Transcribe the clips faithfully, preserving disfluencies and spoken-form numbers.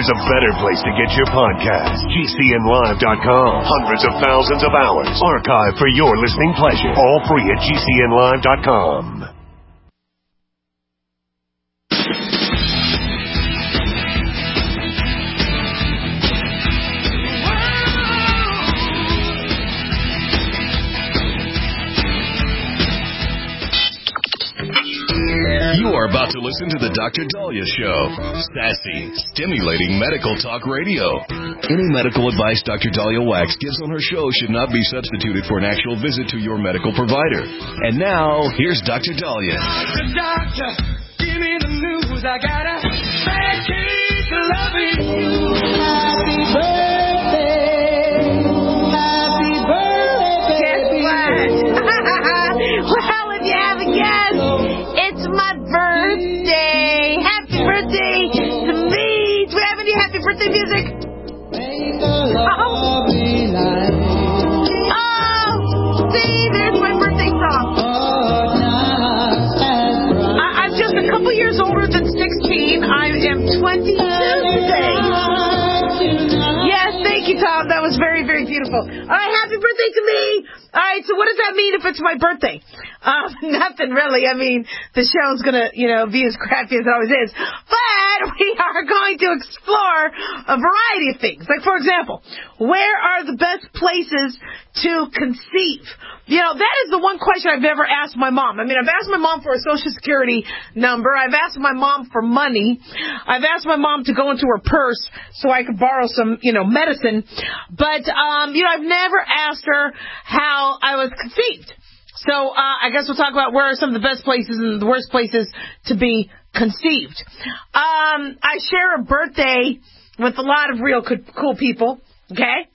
there's a better place to get your podcast. G C N live dot com. Hundreds of thousands of hours archived for your listening pleasure. All free at G C N live dot com. You are about to listen to the Doctor Dahlia Show. Sassy, stimulating medical talk radio. Any medical advice Doctor Dahlia Wax gives on her show should not be substituted for an actual visit to your medical provider. And now, here's Doctor Dahlia. Doctor, doctor, give me the news. I got a bad case of loving you. Happy birthday. Happy birthday. Guess what? Well, if you haven't guessed, it's my birthday. Happy birthday to me. Do we have any happy birthday music? Oh, oh see, there's my birthday song. I, I'm just a couple years older than sixteen. I am twenty-two today. Yes, thank you, Tom. That was very, very beautiful. All right, happy birthday to me. All right, so what does that mean if it's my birthday? Um, nothing really. I mean, the show's going to, you know, be as crappy as it always is. But we are going to explore a variety of things. Like, for example, where are the best places to conceive? You know, that is the one question I've never asked my mom. I mean, I've asked my mom for a Social Security number. I've asked my mom for money. I've asked my mom to go into her purse so I could borrow some, you know, medicine. But, um, you know, I've never asked her how I was conceived. So uh, I guess we'll talk about where are some of the best places and the worst places to be conceived. Um, I share a birthday with a lot of real cool people, okay?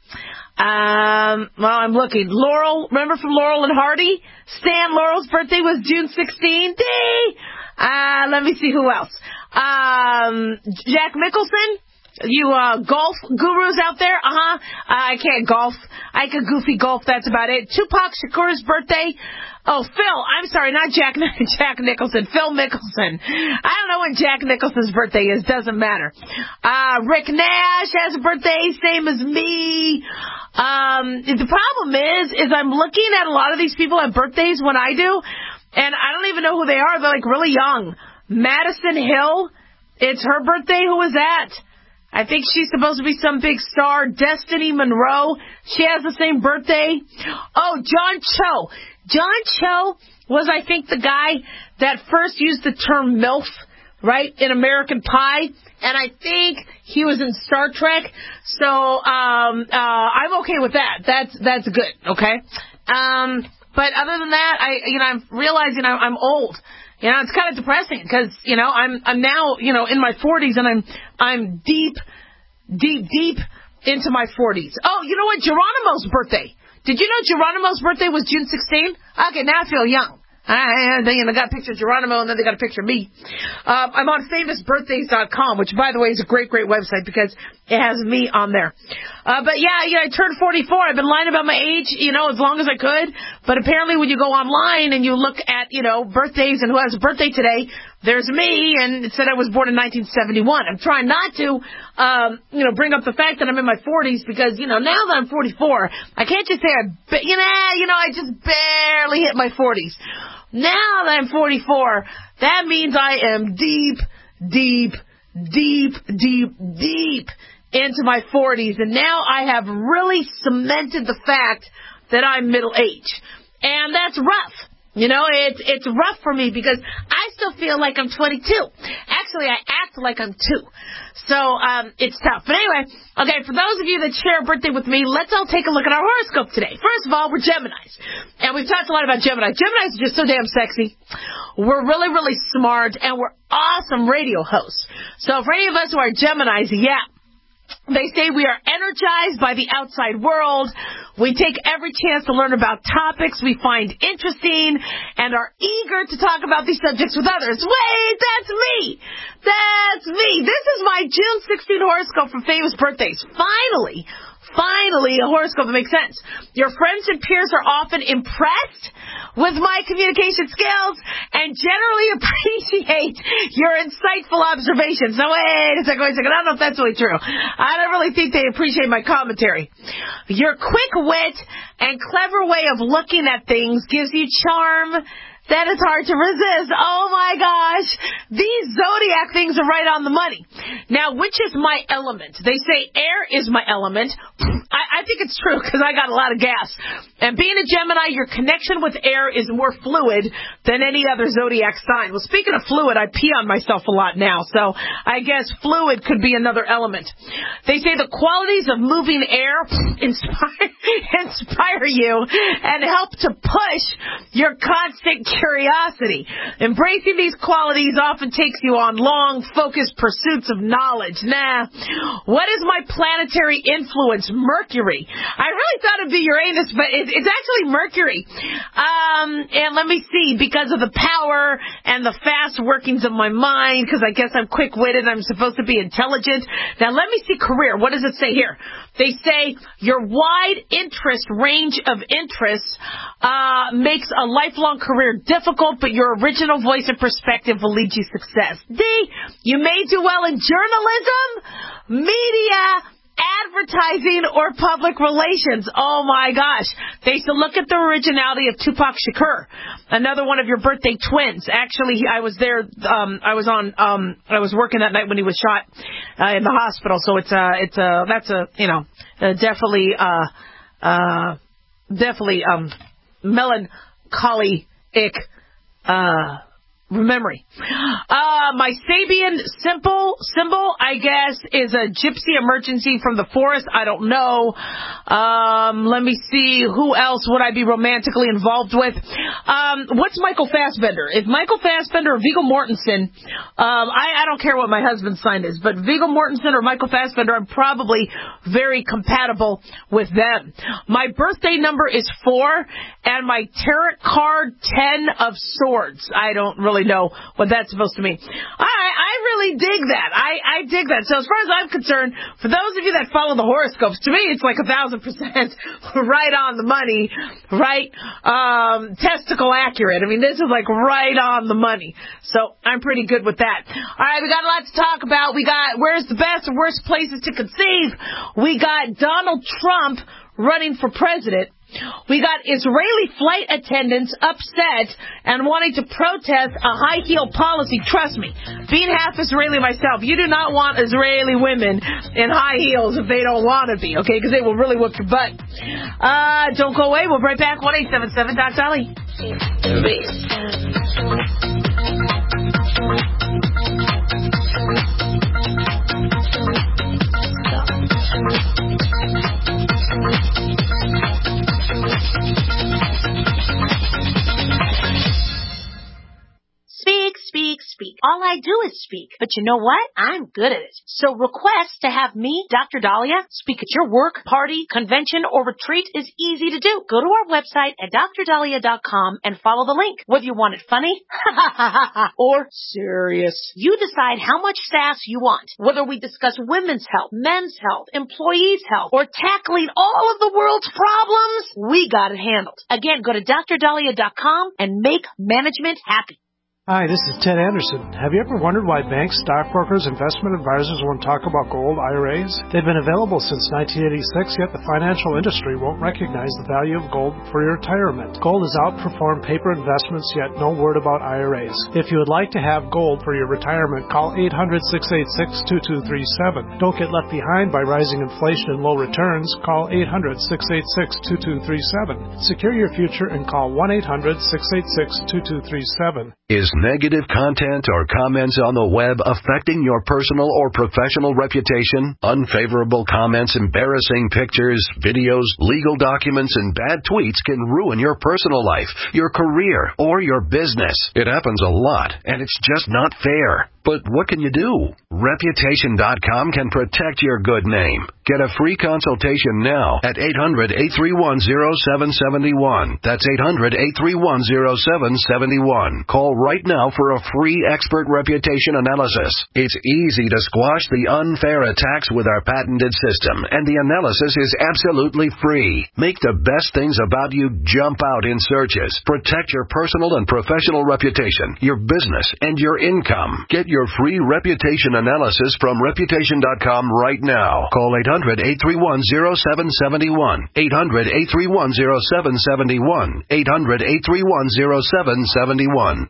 Um, well, I'm looking. Laurel, remember from Laurel and Hardy? Stan Laurel's birthday was June sixteenth. Uh, let me see who else. Um, Jack Nicholson. You uh, golf gurus out there? Uh-huh. I can't golf. I can goofy golf. That's about it. Tupac Shakur's birthday. Oh, Phil. I'm sorry, not Jack Jack Nicholson. Phil Mickelson. I don't know when Jack Nicholson's birthday is. Doesn't matter. Uh, Rick Nash has a birthday, same as me. Um, the problem is, is I'm looking at a lot of these people have birthdays when I do, and I don't even know who they are. They're like really young. Madison Hill. It's her birthday. Who is that? I think she's supposed to be some big star. Destiny Monroe. She has the same birthday. Oh, John Cho. John Cho was, I think, the guy that first used the term MILF, right, in American Pie. And I think he was in Star Trek. So um, uh, I'm okay with that. That's that's good, okay? Um, but other than that, I you know, I'm realizing I'm, I'm old. You know, it's kind of depressing because, you know, I'm I'm now, you know, in my forties and I'm I'm deep, deep, deep into my forties. Oh, you know what? Geronimo's birthday. Did you know Geronimo's birthday was June sixteenth? Okay, now I feel young. I, they you know, got a picture of Geronimo, and then they got a picture of me. Uh, I'm on famous birthdays dot com, which, by the way, is a great, great website because it has me on there. Uh, but, yeah, you know, I turned forty-four. I've been lying about my age, you know, as long as I could. But apparently when you go online and you look at, you know, birthdays and who has a birthday today, there's me, and it said I was born in nineteen seventy-one. I'm trying not to, um, you know, bring up the fact that I'm in my forties because, you know, now that I'm forty-four, I can't just say, I, you know, you know, I just barely hit my forties. Now that I'm forty-four, that means I am deep, deep, deep, deep, deep into my forties. And now I have really cemented the fact that I'm middle-aged. And that's rough. You know, it's it's rough for me because I still feel like I'm twenty-two. Actually, I act like I'm two. So, um, it's tough. But anyway, okay, for those of you that share a birthday with me, let's all take a look at our horoscope today. First of all, we're Geminis. And we've talked a lot about Gemini. Geminis are just so damn sexy. We're really, really smart, and we're awesome radio hosts. So for any of us who are Geminis, yeah. They say we are energized by the outside world. We take every chance to learn about topics we find interesting and are eager to talk about these subjects with others. Wait, that's me. That's me. This is my June sixteenth horoscope for famous birthdays. Finally, Finally, a horoscope that makes sense. Your friends and peers are often impressed with my communication skills and generally appreciate your insightful observations. Now, wait a second, wait a second. I don't know if that's really true. I don't really think they appreciate my commentary. Your quick wit and clever way of looking at things gives you charm that is hard to resist. Oh, my gosh. These zodiac things are right on the money. Now, which is my element? They say air is my element. I, I think it's true because I got a lot of gas. And being a Gemini, your connection with air is more fluid than any other zodiac sign. Well, speaking of fluid, I pee on myself a lot now. So I guess fluid could be another element. They say the qualities of moving air inspire, inspire you and help to push your constant curiosity. Embracing these qualities often takes you on long, focused pursuits of knowledge. Nah. What is my planetary influence? Mercury. I really thought it'd be Uranus, but it, it's actually Mercury. Um, and let me see, because of the power and the fast workings of my mind, because I guess I'm quick-witted, I'm supposed to be intelligent. Now, let me see career. What does it say here? They say your wide interest range of interests uh, makes a lifelong career difficult, but your original voice and perspective will lead you success. D, you may do well in journalism, media, advertising, or public relations. Oh, my gosh. They used to look at the originality of Tupac Shakur, another one of your birthday twins. Actually, I was there. Um, I was on. Um, I was working that night when he was shot uh, in the hospital. So it's a. It's a. That's a. You know, uh, definitely. Uh, uh, definitely. Um, melancholy. Uh, memory. Uh, my Sabian simple symbol, I guess, is a gypsy emergency from the forest. I don't know. Um, let me see. Who else would I be romantically involved with? Um, what's Michael Fassbender? If Michael Fassbender or Viggo Mortensen, um, I, I don't care what my husband's sign is, but Viggo Mortensen or Michael Fassbender, I'm probably very compatible with them. My birthday number is four, and my tarot card, ten of swords. I don't really know what that's supposed to mean. I, I really dig that. I, I dig that. So as far as I'm concerned, for those of you that follow the horoscopes, to me it's like a thousand percent right on the money, right? Um, testicle accurate. I mean, this is like right on the money. So I'm pretty good with that. All right, we got a lot to talk about. We got where's the best and worst places to conceive. We got Donald Trump running for president. We got Israeli flight attendants upset and wanting to protest a high heel policy. Trust me, being half Israeli myself, you do not want Israeli women in high heels if they don't want to be, okay? Because they will really whoop your butt. Uh, don't go away. We'll be right back. one eight seven seven Doc Dolly. Speak, speak, speak. All I do is speak. But you know what? I'm good at it. So request to have me, Doctor Dahlia, speak at your work, party, convention, or retreat is easy to do. Go to our website at dr dahlia dot com and follow the link. Whether you want it funny or serious, you decide how much sass you want. Whether we discuss women's health, men's health, employees' health, or tackling all of the world's problems, we got it handled. Again, go to dr dahlia dot com and make management happy. Hi, this is Ted Anderson. Have you ever wondered why banks, stockbrokers, investment advisors won't talk about gold I R As? They've been available since nineteen eighty-six, yet the financial industry won't recognize the value of gold for your retirement. Gold has outperformed paper investments, yet no word about I R As. If you would like to have gold for your retirement, call eight hundred, six eight six, two two three seven. Don't get left behind by rising inflation and low returns. Call eight hundred, six eight six, two two three seven. Secure your future and call one eight hundred, six eight six, two two three seven. Is negative content or comments on the web affecting your personal or professional reputation? Unfavorable comments, embarrassing pictures, videos, legal documents, and bad tweets can ruin your personal life, your career, or your business. It happens a lot, and it's just not fair. But what can you do? Reputation dot com can protect your good name. Get a free consultation now at eight hundred, eight three one, zero seven seven one. That's eight hundred, eight three one, zero seven seven one. Call right now for a free expert reputation analysis. It's easy to squash the unfair attacks with our patented system, and the analysis is absolutely free. Make the best things about you jump out in searches. Protect your personal and professional reputation, your business, and your income. Get your free reputation analysis from Reputation dot com right now. Call eight hundred, eight three one, zero seven seven one. eight hundred, eight three one, zero seven seven one. eight hundred, eight three one, zero seven seven one.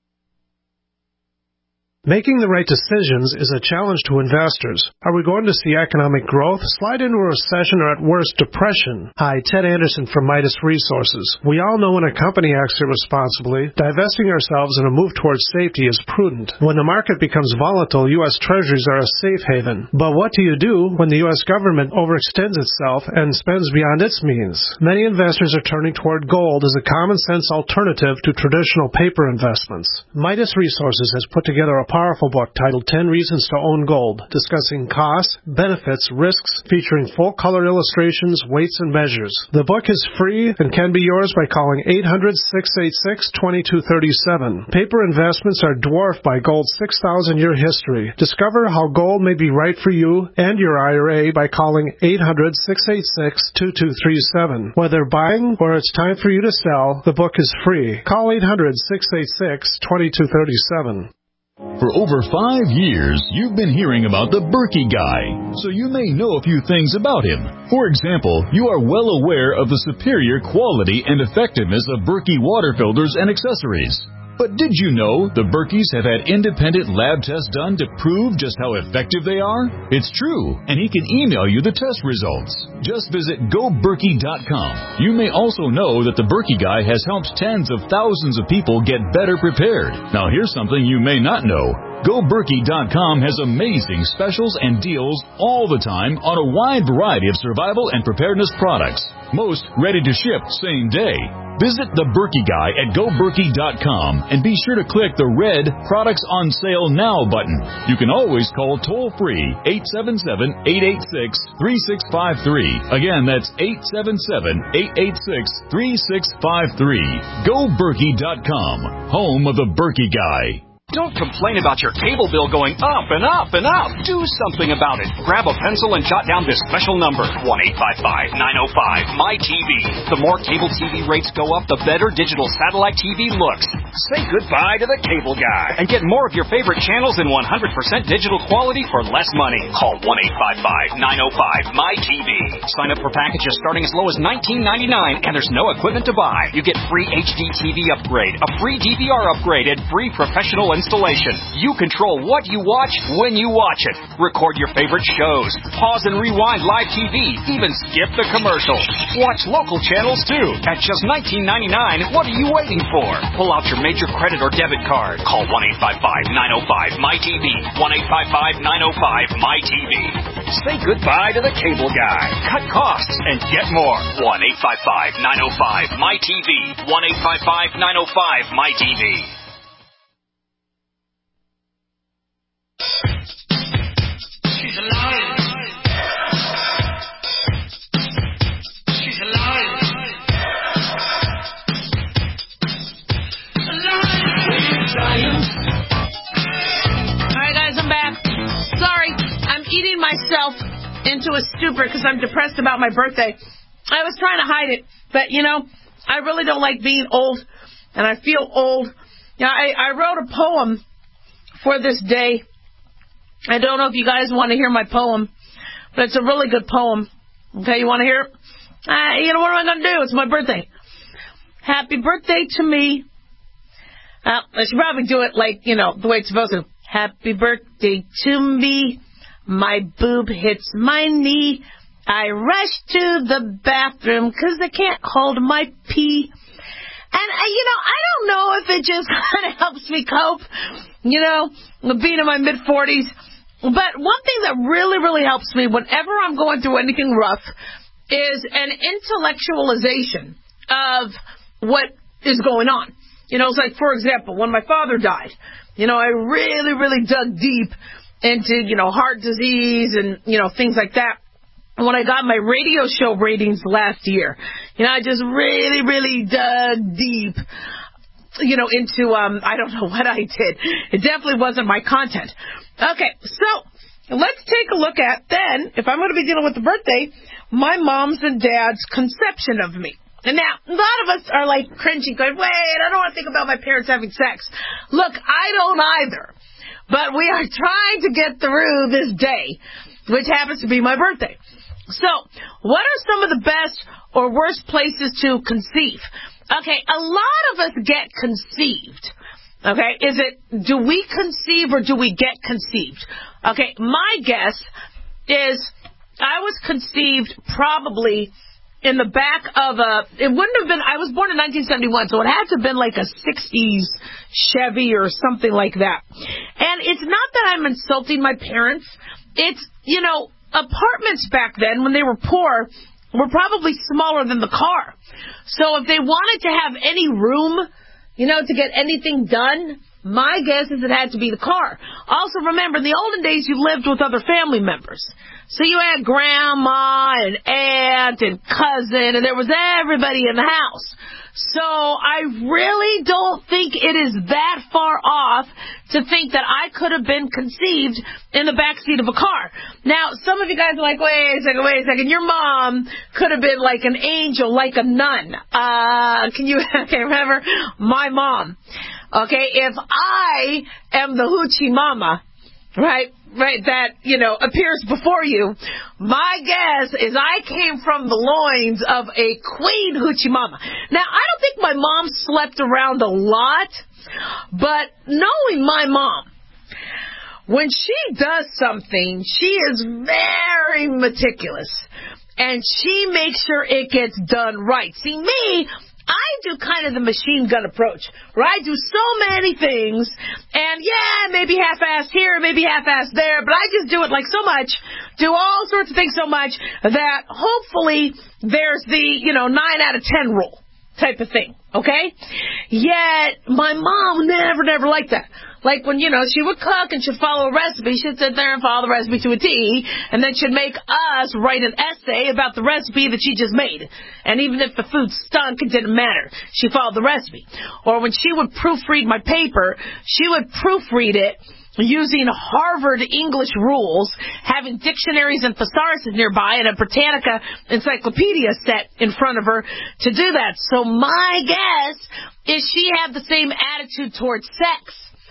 Making the right decisions is a challenge to investors. Are we going to see economic growth, slide into a recession, or at worst, depression? Hi, Ted Anderson from Midas Resources. We all know when a company acts irresponsibly, divesting ourselves in a move towards safety is prudent. When the market becomes volatile, U S Treasuries are a safe haven. But what do you do when the U S government overextends itself and spends beyond its means? Many investors are turning toward gold as a common-sense alternative to traditional paper investments. Midas Resources has put together a powerful book titled ten Reasons to Own Gold, discussing costs, benefits, risks, featuring full-color illustrations, weights, and measures. The book is free and can be yours by calling eight hundred, six eight six, two two three seven. Paper investments are dwarfed by gold's six thousand year history. Discover how gold may be right for you and your I R A by calling eight hundred, six eight six, two two three seven. Whether buying or it's time for you to sell, the book is free. Call eight hundred, six eight six, two two three seven. For over five years, you've been hearing about the Berkey Guy, so you may know a few things about him. For example, you are well aware of the superior quality and effectiveness of Berkey water filters and accessories. But did you know the Berkeys have had independent lab tests done to prove just how effective they are? It's true, and he can email you the test results. Just visit go berkey dot com. You may also know that the Berkey Guy has helped tens of thousands of people get better prepared. Now here's something you may not know. go berkey dot com has amazing specials and deals all the time on a wide variety of survival and preparedness products. Most ready to ship same day. Visit the Berkey Guy at go berkey dot com and be sure to click the red Products on Sale Now button. You can always call toll-free eight seven seven, eight eight six, three six five three. Again, that's eight seven seven, eight eight six, three six five three. go berkey dot com, home of the Berkey Guy. Don't complain about your cable bill going up and up and up. Do something about it. Grab a pencil and jot down this special number, one eight five five, nine oh five, M Y T V. The more cable T V rates go up, the better digital satellite T V looks. Say goodbye to the cable guy and get more of your favorite channels in one hundred percent digital quality for less money. Call one eight five five, nine oh five, M Y T V. Sign up for packages starting as low as nineteen ninety-nine, and there's no equipment to buy. You get free H D T V upgrade, a free D V R upgrade, and free professional installation. You control what you watch when you watch it. Record your favorite shows. Pause and rewind live T V. Even skip the commercials. Watch local channels too. At just nineteen ninety-nine, what are you waiting for? Pull out your major credit or debit card. Call one eight five five, nine oh five, M Y T V. one eight five five, nine oh five, M Y T V. Say goodbye to the cable guy. Cut costs and get more. one eight five five, nine oh five, M Y T V. one eight five five, nine oh five, M Y T V. She's alive. She's alive. Alive. Alright guys, I'm back. Sorry, I'm eating myself into a stupor because I'm depressed about my birthday. I was trying to hide it, but you know, I really don't like being old, and I feel old. You know, I, I wrote a poem for this day. I don't know if you guys want to hear my poem, but it's a really good poem. Okay, you want to hear it? Uh, you know, what am I going to do? It's my birthday. Happy birthday to me. Uh, I should probably do it like, you know, the way it's supposed to. Happy birthday to me. My boob hits my knee. I rush to the bathroom because I can't hold my pee. And, uh, you know, I don't know if it just kind of helps me cope, you know, being in my mid-forties. But one thing that really, really helps me whenever I'm going through anything rough is an intellectualization of what is going on. You know, it's like, for example, when my father died, You know, I really, really dug deep into, you know, heart disease and, you know, things like that. When I got my radio show ratings last year, you know, I just really, really dug deep, you know, into, um, I don't know what I did. It definitely wasn't my content. Okay, so let's take a look at then, if I'm going to be dealing with the birthday, my mom's and dad's conception of me. And now, a lot of us are like cringing, going, wait, I don't want to think about my parents having sex. Look, I don't either. But we are trying to get through this day, which happens to be my birthday. So, what are some of the best or worst places to conceive? Okay, a lot of us get conceived. Okay, is it, do we conceive or do we get conceived? Okay, my guess is I was conceived probably in the back of a, it wouldn't have been, I was born in nineteen seventy-one, so it had to have been like a sixties Chevy or something like that. And it's not that I'm insulting my parents. It's, you know, apartments back then, when they were poor, were probably smaller than the car. So if they wanted to have any room, you know, to get anything done, my guess is it had to be the car. Also, remember, in the olden days, you lived with other family members. So you had grandma and aunt and cousin, and there was everybody in the house. So I really don't think it is that far off to think that I could have been conceived in the backseat of a car. Now, some of you guys are like, wait a second, wait a second. Your mom could have been like an angel, like a nun. Uh, can you, okay, remember? My mom. Okay, if I am the hoochie mama, right, right, that, you know, appears before you, my guess is I came from the loins of a queen hoochie mama. Now, I don't think my mom slept around a lot, but knowing my mom, when she does something, she is very meticulous, and she makes sure it gets done right. See, me, I do kind of the machine gun approach, where I do so many things, and yeah, maybe half-assed here, maybe half-assed there, but I just do it like so much, do all sorts of things so much, that hopefully there's the, you know, nine out of ten rule type of thing, okay? Yet, my mom never, never liked that. Like when, you know, she would cook and she'd follow a recipe, she'd sit there and follow the recipe to a T, and then she'd make us write an essay about the recipe that she just made. And even if the food stunk, it didn't matter. She followed the recipe. Or when she would proofread my paper, she would proofread it using Harvard English rules, having dictionaries and thesauruses nearby, and a Britannica encyclopedia set in front of her to do that. So my guess is she had the same attitude towards sex.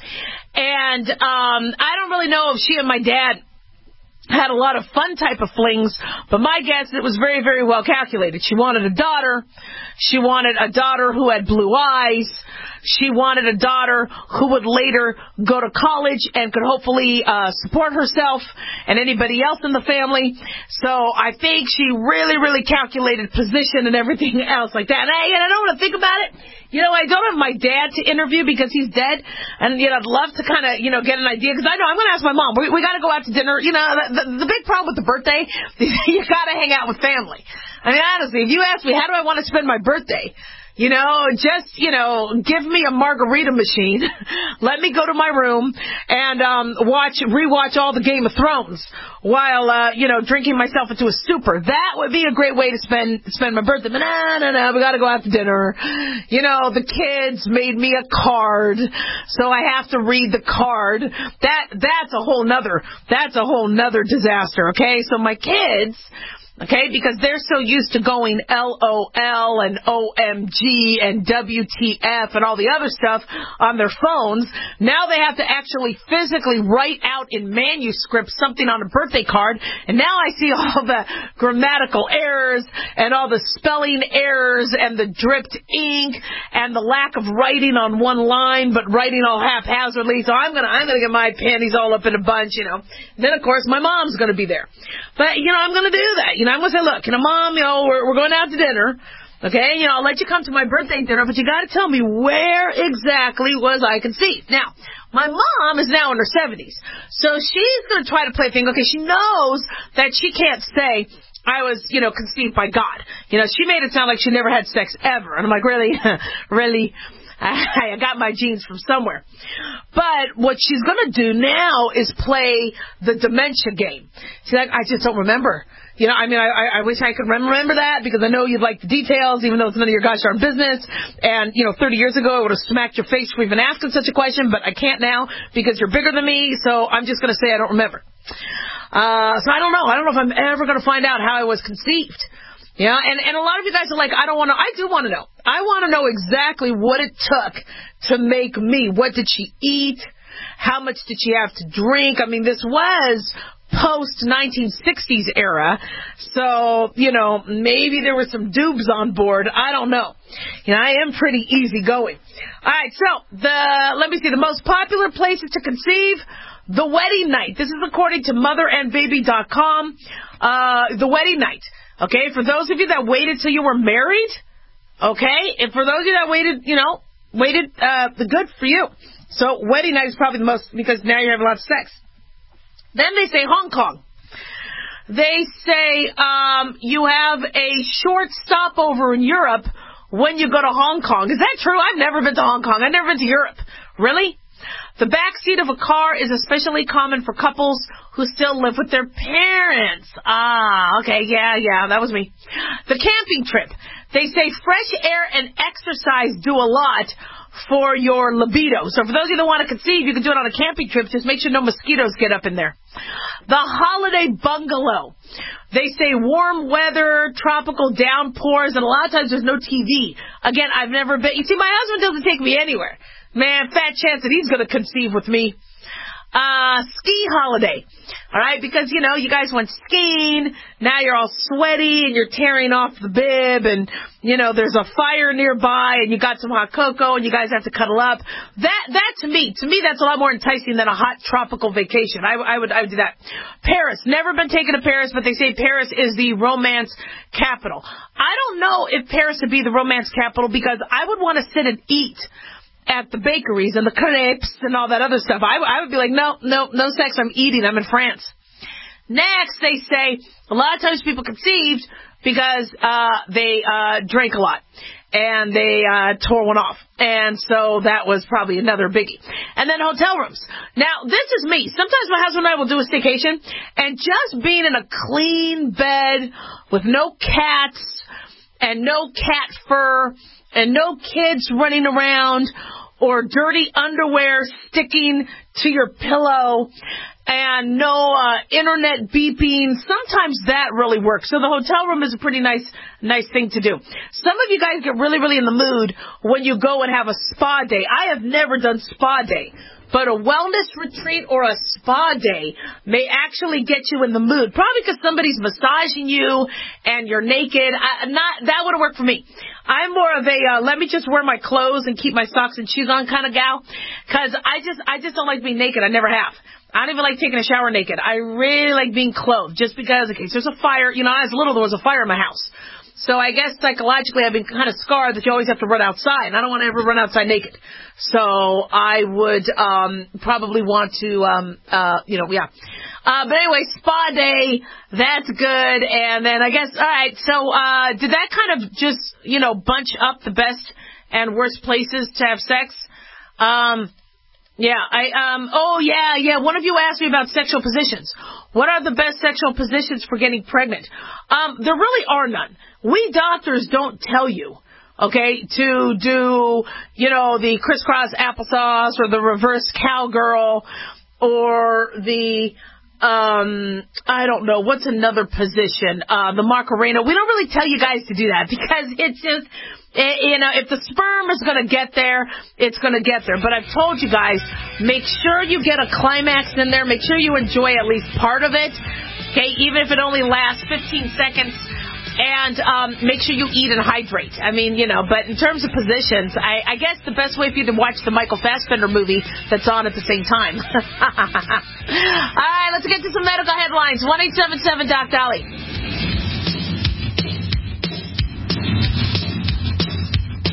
And um, I don't really know if she and my dad had a lot of fun type of flings, but my guess is it was very, very well calculated. She wanted a daughter. She wanted a daughter who had blue eyes. She wanted a daughter who would later go to college and could hopefully uh, support herself and anybody else in the family. So I think she really, really calculated position and everything else like that. And I, and I don't want to think about it. You know, I don't have my dad to interview because he's dead, and, you know, I'd love to kind of, you know, get an idea, because I know I'm going to ask my mom. We, we got to go out to dinner. You know, the, the, the big problem with the birthday, you got to hang out with family. I mean, honestly, if you ask me, how do I want to spend my birthday? You know, just, you know, give me a margarita machine. Let me go to my room and um, watch, rewatch all the Game of Thrones while, uh, you know, drinking myself into a stupor. That would be a great way to spend spend my birthday. But no, no, no, we got to go out to dinner. You know, the kids made me a card, so I have to read the card. That that's a whole nother that's a whole nother disaster. Okay, so my kids. Okay, because they're so used to going L O L and O M G and W T F and all the other stuff on their phones. Now they have to actually physically write out in manuscript something on a birthday card. And now I see all the grammatical errors and all the spelling errors and the dripped ink and the lack of writing on one line, but writing all haphazardly. So I'm gonna I'm gonna get my panties all up in a bunch, you know. Then of course my mom's gonna be there. But you know, I'm gonna do that. You know, I'm going to say, look, you know, Mom, you know, we're, we're going out to dinner, okay? You know, I'll let you come to my birthday dinner, but you got to tell me where exactly was I conceived. Now, my mom is now in her seventies, so she's going to try to play a thing. Okay, she knows that she can't say, I was, you know, conceived by God. You know, she made it sound like she never had sex ever. And I'm like, really? Really? I, I got my genes from somewhere. But what she's going to do now is play the dementia game. She's like, I just don't remember. You know, I mean, I, I wish I could remember that because I know you'd like the details, even though it's none of your gosh darn business. And, you know, thirty years ago, I would have smacked your face for even asking such a question, but I can't now because you're bigger than me, so I'm just going to say I don't remember. Uh, so I don't know. I don't know if I'm ever going to find out how I was conceived. Yeah, and, and a lot of you guys are like, I don't want to, I do want to know. I want to know exactly what it took to make me. What did she eat? How much did she have to drink? I mean, this was post nineteen sixties era, so, you know, maybe there were some dubs on board. I don't know. You know, I am pretty easygoing. All right, so, the, let me see, the most popular places to conceive, the wedding night. This is according to mother and baby dot com. Uh, the wedding night. Okay, for those of you that waited till you were married, okay, and for those of you that waited, you know, waited, uh, the good for you. So, wedding night is probably the most, because now you're having lots of sex. Then they say Hong Kong. They say um, you have a short stopover in Europe when you go to Hong Kong. Is that true? I've never been to Hong Kong. I've never been to Europe. Really? The back seat of a car is especially common for couples who still live with their parents. Ah, okay, yeah, yeah, that was me. The camping trip. They say fresh air and exercise do a lot for your libido. So for those of you that want to conceive, you can do it on a camping trip. Just make sure no mosquitoes get up in there. The holiday bungalow. They say warm weather, tropical downpours, and a lot of times there's no T V. Again, I've never been. You see, my husband doesn't take me anywhere. Man, fat chance that he's going to conceive with me. Uh, ski holiday. All right, because, you know, you guys went skiing. Now you're all sweaty and you're tearing off the bib and, you know, there's a fire nearby and you got some hot cocoa and you guys have to cuddle up. That, that to me, to me, that's a lot more enticing than a hot tropical vacation. I, I would, I would do that. Paris. Never been taken to Paris, but they say Paris is the romance capital. I don't know if Paris would be the romance capital because I would want to sit and eat at the bakeries and the crepes and all that other stuff. I, I would be like, no, no, no sex, I'm eating, I'm in France. Next, they say a lot of times people conceived because uh, they uh, drank a lot and they uh, tore one off. And so that was probably another biggie. And then hotel rooms. Now, this is me. Sometimes my husband and I will do a staycation, and just being in a clean bed with no cats and no cat fur and no kids running around or dirty underwear sticking to your pillow and no uh, internet beeping. Sometimes that really works. So the hotel room is a pretty nice nice thing to do. Some of you guys get really, really in the mood when you go and have a spa day. I have never done spa day. But a wellness retreat or a spa day may actually get you in the mood. Probably because somebody's massaging you and you're naked. I, not that wouldn't work for me. I'm more of a uh, let me just wear my clothes and keep my socks and shoes on kind of gal. Because I just I just don't like being naked. I never have. I don't even like taking a shower naked. I really like being clothed just because in case there's a fire. You know, as little there was a fire in my house. So I guess psychologically I've been kind of scarred that you always have to run outside. And I don't want to ever run outside naked. So I would um probably want to, um uh you know, yeah. Uh But anyway, spa day, that's good. And then I guess, all right, so uh did that kind of just, you know, bunch up the best and worst places to have sex? Um Yeah, I, um, oh yeah, yeah, one of you asked me about sexual positions. What are the best sexual positions for getting pregnant? Um, there really are none. We doctors don't tell you, okay, to do, you know, the crisscross applesauce or the reverse cowgirl or the, um, I don't know, what's another position? Uh, the Macarena. We don't really tell you guys to do that because it's just, you know, if the sperm is going to get there, it's going to get there. But I've told you guys, make sure you get a climax in there. Make sure you enjoy at least part of it. Okay, even if it only lasts fifteen seconds. And um, make sure you eat and hydrate. I mean, you know, but in terms of positions, I, I guess the best way for you to watch the Michael Fassbender movie that's on at the same time. All right, let's get to some medical headlines. one eight seven seven Doc Dolly.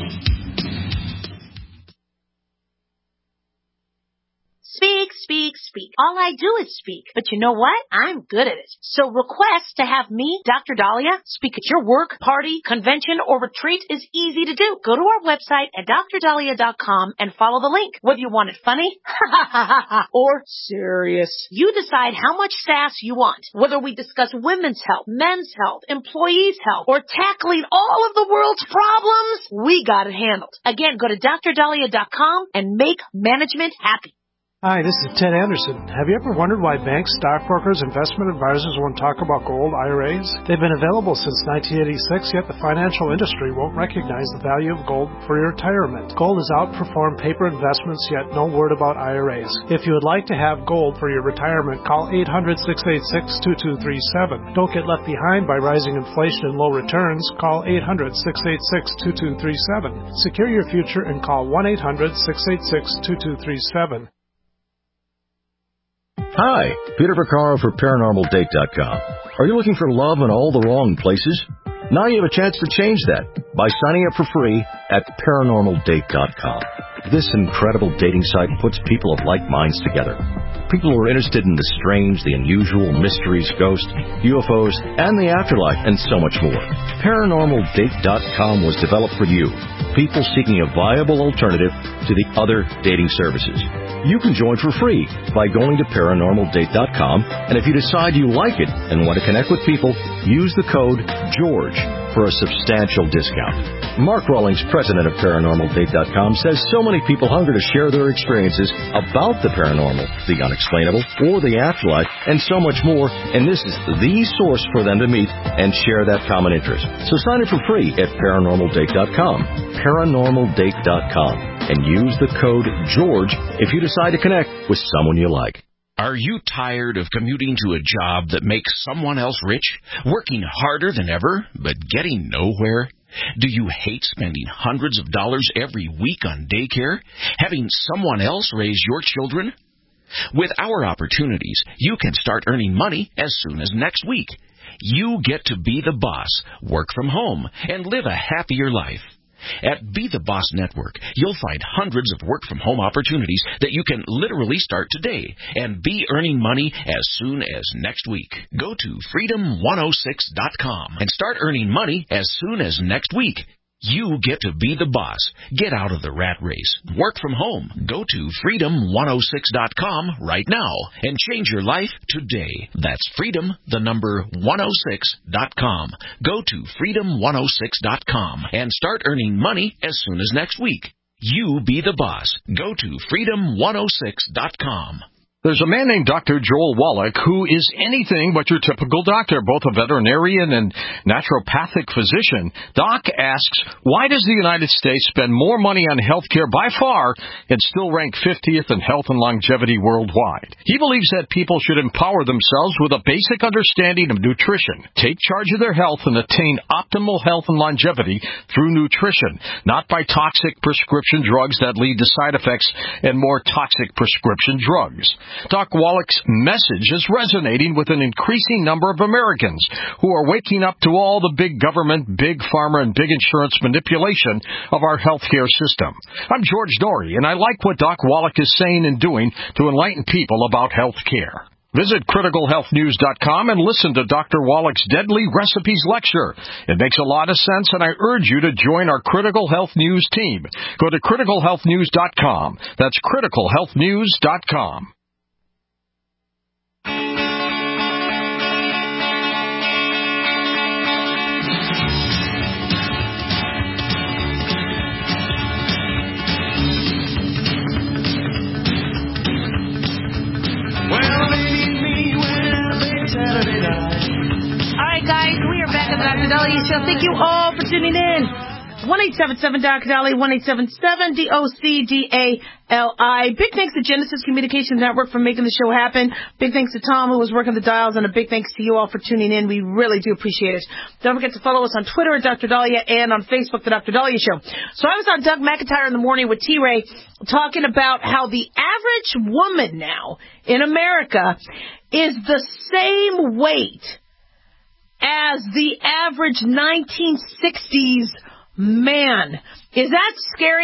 Speak, speak, speak. All I do is speak. But you know what? I'm good at it. So request to have me, Doctor Dahlia, speak at your work, party, convention, or retreat is easy to do. Go to our website at d r dahlia dot com and follow the link. Whether you want it funny or serious, you decide how much sass you want. Whether we discuss women's health, men's health, employees' health, or tackling all of the world's problems, we got it handled. Again, go to d r dahlia dot com and make management happy. Hi, this is Ted Anderson. Have you ever wondered why banks, stockbrokers, investment advisors won't talk about gold I R As? They've been available since nineteen eighty-six, yet the financial industry won't recognize the value of gold for your retirement. Gold has outperformed paper investments, yet no word about I R As. If you would like to have gold for your retirement, call eight hundred, six eight six, two two three seven. Don't get left behind by rising inflation and low returns. Call eight hundred, six eight six, two two three seven. Secure your future and call one eight hundred, six eight six, two two three seven. Hi, Peter Vaccaro for Paranormal Date dot com. Are you looking for love in all the wrong places? Now you have a chance to change that by signing up for free at Paranormal Date dot com. This incredible dating site puts people of like minds together. People who are interested in the strange, the unusual, mysteries, ghosts, U F Os, and the afterlife, and so much more. Paranormal Date dot com was developed for you, people seeking a viable alternative to the other dating services. You can join for free by going to Paranormal Date dot com, and if you decide you like it and want to connect with people, use the code GEORGE for a substantial discount. Mark Rawlings, president of Paranormal Date dot com, says so many people hunger to share their experiences about the paranormal, the unexplainable, or the afterlife, and so much more, and this is the source for them to meet and share that common interest. So sign up for free at Paranormal Date dot com, Paranormal Date dot com, and use the code GEORGE if you decide to connect with someone you like. Are you tired of commuting to a job that makes someone else rich, working harder than ever, but getting nowhere? Do you hate spending hundreds of dollars every week on daycare, having someone else raise your children? With our opportunities, you can start earning money as soon as next week. You get to be the boss, work from home, and live a happier life. At Be the Boss Network, you'll find hundreds of work-from-home opportunities that you can literally start today and be earning money as soon as next week. Go to freedom one oh six dot com and start earning money as soon as next week. You get to be the boss. Get out of the rat race. Work from home. Go to freedom one oh six dot com right now and change your life today. That's freedom, the number one oh six dot com. Go to freedom one oh six dot com and start earning money as soon as next week. You be the boss. Go to freedom one oh six dot com. There's a man named Doctor Joel Wallach who is anything but your typical doctor, both a veterinarian and naturopathic physician. Doc asks, why does the United States spend more money on health care by far and still rank fiftieth in health and longevity worldwide? He believes that people should empower themselves with a basic understanding of nutrition, take charge of their health, and attain optimal health and longevity through nutrition, not by toxic prescription drugs that lead to side effects and more toxic prescription drugs. Doc Wallach's message is resonating with an increasing number of Americans who are waking up to all the big government, big pharma, and big insurance manipulation of our healthcare system. I'm George Dory, and I like what Doc Wallach is saying and doing to enlighten people about health care. Visit critical health news dot com and listen to Doctor Wallach's Deadly Recipes lecture. It makes a lot of sense, and I urge you to join our Critical Health News team. Go to critical health news dot com. That's critical health news dot com. Alright guys, we are back on the Doctor Dahlia Show. Thank you all for tuning in. one eight seven seven Doctor Dahlia, one eight seven seven D O C D A L I. Big thanks to Genesis Communications Network for making the show happen. Big thanks to Tom who was working the dials, and a big thanks to you all for tuning in. We really do appreciate it. Don't forget to follow us on Twitter at Doctor Dahlia and on Facebook, The Doctor Dahlia Show. So I was on Doug McIntyre in the morning with T-Ray talking about how the average woman now in America is the same weight as the average nineteen sixties man. Is that scary?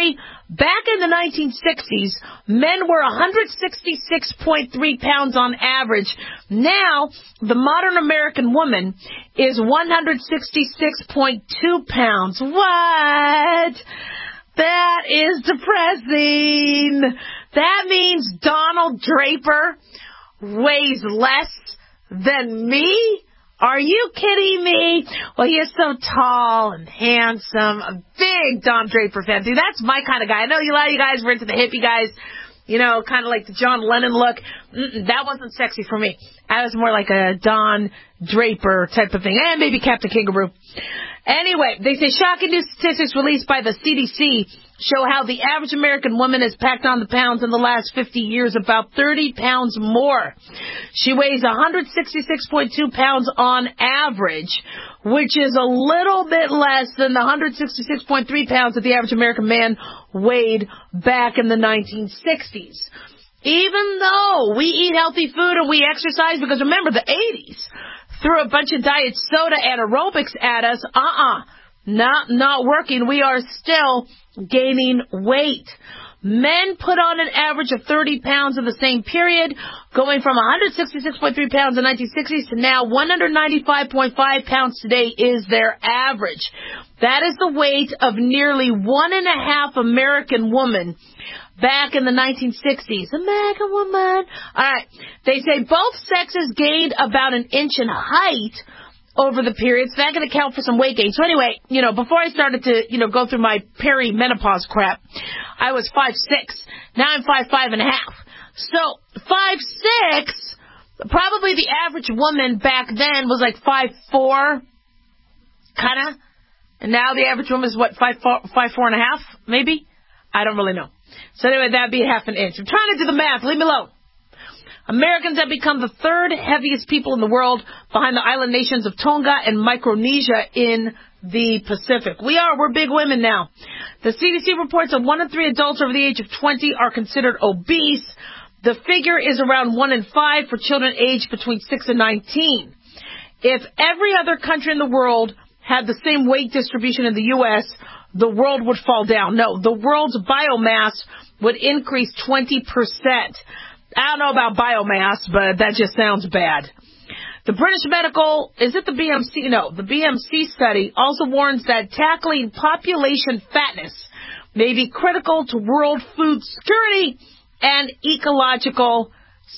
Back in the nineteen sixties, men were one hundred sixty-six point three pounds on average. Now, the modern American woman is one hundred sixty-six point two pounds. What? That is depressing. That means Donald Draper weighs less than me? Are you kidding me? Well, he is so tall and handsome. A big Don Draper fan. See, that's my kind of guy. I know you, a lot of you guys were into the hippie guys, you know, kind of like the John Lennon look. Mm-mm, that wasn't sexy for me. I was more like a Don Draper type of thing. And maybe Captain Kangaroo. Anyway, they say shocking new statistics released by the C D C show how the average American woman has packed on the pounds in the last fifty years, about thirty pounds more. She weighs one hundred sixty-six point two pounds on average, which is a little bit less than the one hundred sixty-six point three pounds that the average American man weighed back in the nineteen sixties. Even though we eat healthy food and we exercise, because remember, the eighties threw a bunch of diet soda and aerobics at us, uh-uh, not, not working. We are still gaining weight. Men put on an average of thirty pounds in the same period, going from one hundred sixty-six point three pounds in the nineteen sixties to now one hundred ninety-five point five pounds today is their average. That is the weight of nearly one and a half American women back in the nineteen sixties. American woman. All right. They say both sexes gained about an inch in height over the period, so that can account for some weight gain. So anyway, you know, before I started to, you know, go through my perimenopause crap, I was five six. Now I'm five five and a half. So five six, probably the average woman back then was like five four, kind of. And now the average woman is what, five four, five four and a half, maybe? I don't really know. So anyway, that'd be half an inch. I'm trying to do the math. Leave me alone. Americans have become the third heaviest people in the world, behind the island nations of Tonga and Micronesia in the Pacific. We are. We're big women now. The C D C reports that one in three adults over the age of twenty are considered obese. The figure is around one in five for children aged between six and nineteen. If every other country in the world had the same weight distribution in the U S, the world would fall down. No, the world's biomass would increase twenty percent. I don't know about biomass, but that just sounds bad. The British Medical, is it the B M C? No, the B M C study also warns that tackling population fatness may be critical to world food security and ecological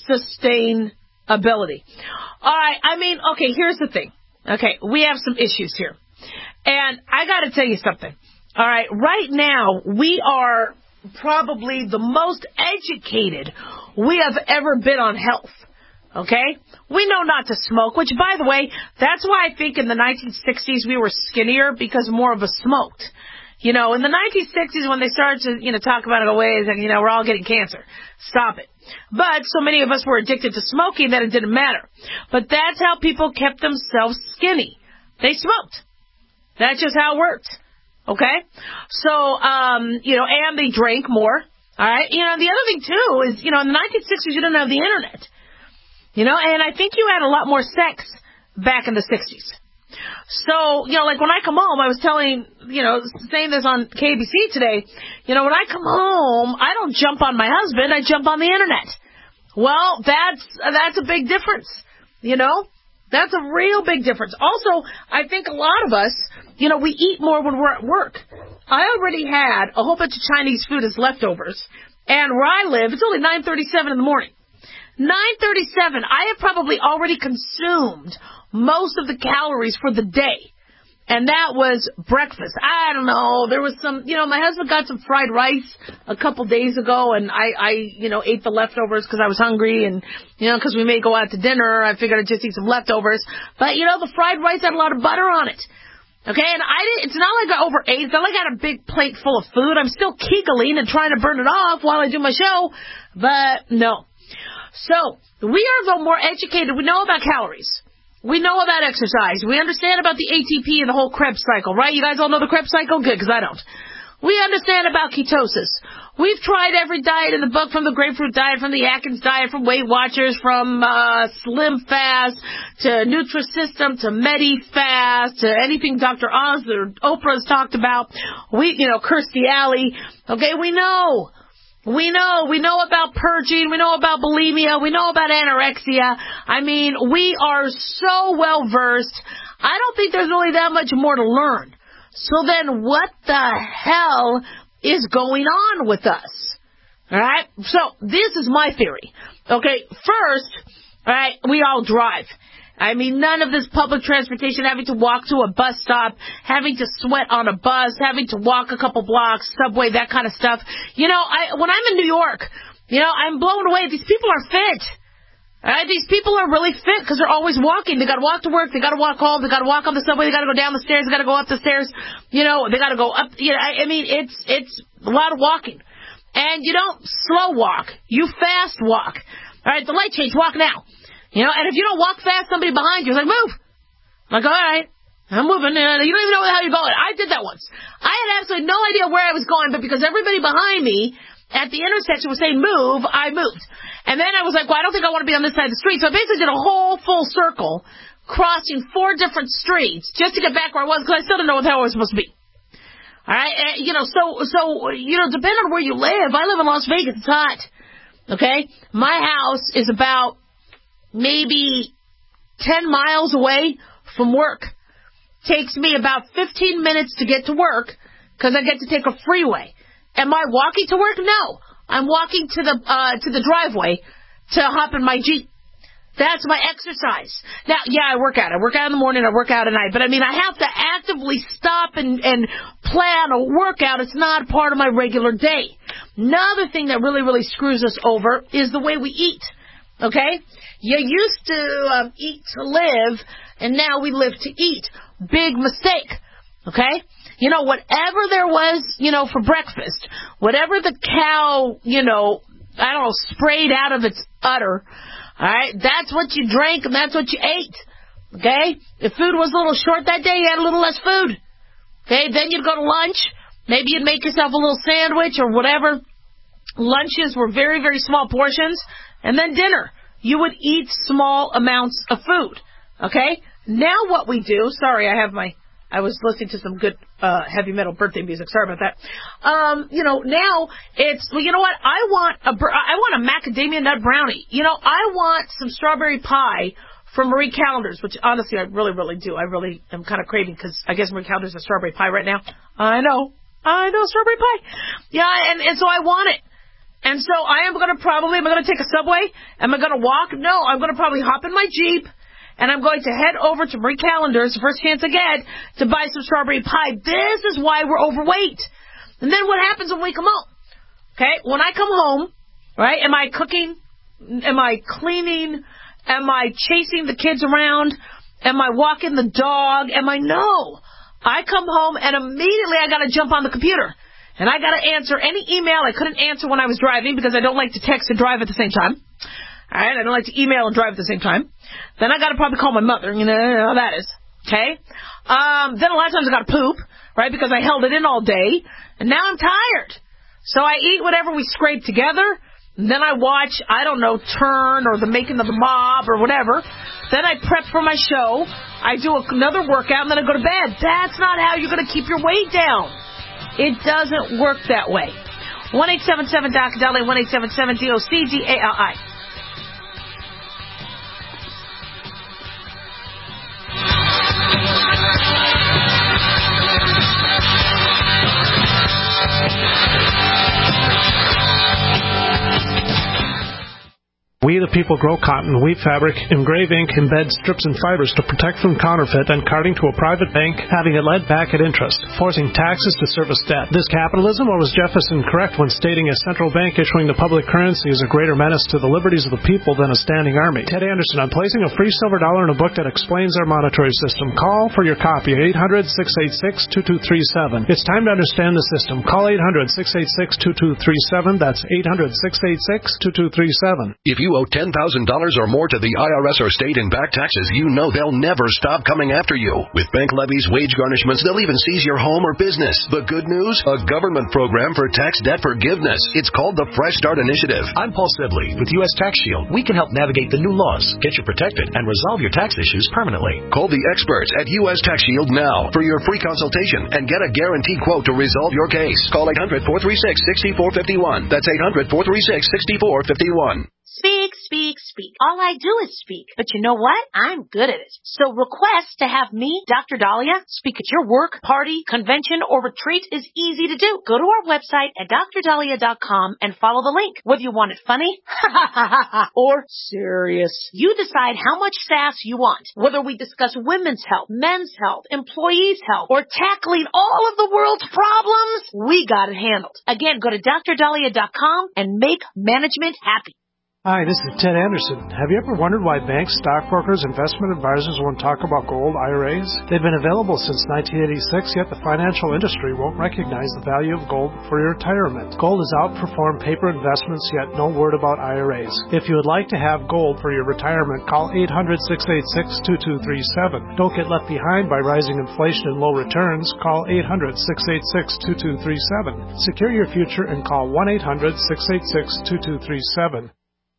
sustainability. All right, I mean, okay, here's the thing. Okay, we have some issues here. And I got to tell you something. All right, right now, we are probably the most educated we have ever been on health. Okay? We know not to smoke, which, by the way, that's why I think in the nineteen sixties we were skinnier, because more of us smoked. You know, in the nineteen sixties when they started to, you know, talk about it always, and, you know, we're all getting cancer. Stop it. But so many of us were addicted to smoking that it didn't matter. But that's how people kept themselves skinny. They smoked. That's just how it worked. Okay? So, um, you know, and they drank more. All right? You know, the other thing, too, is, you know, in the nineteen sixties, you didn't have the Internet. You know, and I think you had a lot more sex back in the sixties. So, you know, like when I come home, I was telling, you know, saying this on K B C today, you know, when I come home, I don't jump on my husband, I jump on the Internet. Well, that's, that's a big difference, you know? That's a real big difference. Also, I think a lot of us, you know, we eat more when we're at work. I already had a whole bunch of Chinese food as leftovers, and where I live, it's only nine thirty-seven in the morning. nine thirty-seven, I have probably already consumed most of the calories for the day. And that was breakfast. I don't know. There was some, you know, my husband got some fried rice a couple days ago, and I, I you know, ate the leftovers because I was hungry, and, you know, because we may go out to dinner. I figured I'd just eat some leftovers. But, you know, the fried rice had a lot of butter on it. Okay, and I didn't, it's not like I overate. It's not like I had a big plate full of food. I'm still giggling and trying to burn it off while I do my show. But, no. So, we are, though, more educated. We know about calories. We know about exercise. We understand about the A T P and the whole Krebs cycle, right? You guys all know the Krebs cycle? Good, because I don't. We understand about ketosis. We've tried every diet in the book, from the grapefruit diet, from the Atkins diet, from Weight Watchers, from uh, Slim Fast to Nutrisystem to MediFast to anything Doctor Oz or Oprah's talked about. We, you know, Kirstie Alley. Okay, we know. We know. We know about purging. We know about bulimia. We know about anorexia. I mean, we are so well versed. I don't think there's really that much more to learn. So then what the hell is going on with us? All right? So this is my theory. Okay, first, all right, we all drive. I mean, none of this public transportation, having to walk to a bus stop, having to sweat on a bus, having to walk a couple blocks, subway, that kind of stuff. You know, I, when I'm in New York, you know, I'm blown away. These people are fit. All right, these people are really fit because they're always walking. They got to walk to work. They got to walk home. They got to walk on the subway. They got to go down the stairs. They got to go up the stairs. You know, they got to go up. You know, I, I mean, it's it's a lot of walking. And you don't slow walk. You fast walk. All right, the light change, walk now. You know, and if you don't walk fast, somebody behind you is like, move. I'm like, all right, I'm moving. Uh, you don't even know how you're going. I did that once. I had absolutely no idea where I was going, but because everybody behind me at the intersection was saying move, I moved. And then I was like, well, I don't think I want to be on this side of the street. So I basically did a whole full circle, crossing four different streets just to get back where I was, because I still didn't know what the hell I was supposed to be. All right? And, you know, so, so, you know, depending on where you live, I live in Las Vegas. It's hot. Okay? My house is about maybe ten miles away from work. Takes me about fifteen minutes to get to work because I get to take a freeway. Am I walking to work? No. I'm walking to the uh, to the driveway to hop in my Jeep. That's my exercise. Now, yeah, I work out. I work out in the morning. I work out at night. But, I mean, I have to actively stop and, and plan a workout. It's not part of my regular day. Another thing that really, really screws us over is the way we eat. Okay? You used to um, eat to live, and now we live to eat. Big mistake. Okay? You know, whatever there was, you know, for breakfast, whatever the cow, you know, I don't know, sprayed out of its udder, all right, that's what you drank and that's what you ate, okay? If food was a little short that day, you had a little less food, okay? Then you'd go to lunch. Maybe you'd make yourself a little sandwich or whatever. Lunches were very, very small portions. And then dinner. You would eat small amounts of food, okay? Now what we do, sorry, I have my... I was listening to some good uh, heavy metal birthday music. Sorry about that. Um, you know, now it's, well, you know what? I want a, I want a macadamia nut brownie. You know, I want some strawberry pie from Marie Callender's, which honestly I really, really do. I really am kind of craving because I guess Marie Callender's has strawberry pie right now. I know. I know, strawberry pie. Yeah, and, and so I want it. And so I am going to probably, am I going to take a subway? Am I going to walk? No, I'm going to probably hop in my Jeep. And I'm going to head over to Marie Callender's, the first chance I get, to buy some strawberry pie. This is why we're overweight. And then what happens when we come home? Okay, when I come home, right, am I cooking? Am I cleaning? Am I chasing the kids around? Am I walking the dog? Am I? No. I come home and immediately I got to jump on the computer. And I got to answer any email I couldn't answer when I was driving because I don't like to text and drive at the same time. All right, I don't like to email and drive at the same time. Then I got to probably call my mother. You know, you know how that is. Okay? Um, then a lot of times I got to poop, right, because I held it in all day. And now I'm tired. So I eat whatever we scrape together. And then I watch, I don't know, Turn or The Making of the Mob or whatever. Then I prep for my show. I do another workout, and then I go to bed. That's not how you're going to keep your weight down. It doesn't work that way. one eight seven seven D O C D O L I, one eight seven seven D O C D A L I. We the people grow cotton, weave fabric, engrave ink, embed strips and fibers to protect from counterfeit and carting to a private bank, having it led back at interest, forcing taxes to service debt. This capitalism, or was Jefferson correct when stating a central bank issuing the public currency is a greater menace to the liberties of the people than a standing army? Ted Anderson, I'm placing a free silver dollar in a book that explains our monetary system. Call for your copy at eight hundred, six eight six, two two three seven. It's time to understand the system. Call eight hundred, six eight six, two two three seven. That's eight hundred, six eight six, two two three seven. If you owe ten ten thousand dollars or more to the I R S or state in back taxes, you know they'll never stop coming after you. With bank levies, wage garnishments, they'll even seize your home or business. The good news? A government program for tax debt forgiveness. It's called the Fresh Start Initiative. I'm Paul Sibley with U S Tax Shield. We can help navigate the new laws, get you protected, and resolve your tax issues permanently. Call the experts at U S Tax Shield now for your free consultation and get a guaranteed quote to resolve your case. Call eight hundred, four three six, six four five one. That's eight hundred, four three six, six four five one. Speak, speak, speak. All I do is speak. But you know what? I'm good at it. So request to have me, Doctor Dahlia, speak at your work, party, convention, or retreat is easy to do. Go to our website at dr dahlia dot com and follow the link. Whether you want it funny or serious, you decide how much sass you want. Whether we discuss women's health, men's health, employees' health, or tackling all of the world's problems, we got it handled. Again, go to dr dahlia dot com and make management happy. Hi, this is Ted Anderson. Have you ever wondered why banks, stockbrokers, investment advisors won't talk about gold I R As? They've been available since nineteen eighty-six, yet the financial industry won't recognize the value of gold for your retirement. Gold has outperformed paper investments, yet no word about I R As. If you would like to have gold for your retirement, call eight hundred, six eight six, two two three seven. Don't get left behind by rising inflation and low returns. Call eight hundred, six eight six, two two three seven. Secure your future and call one eight hundred, six eight six, two two three seven.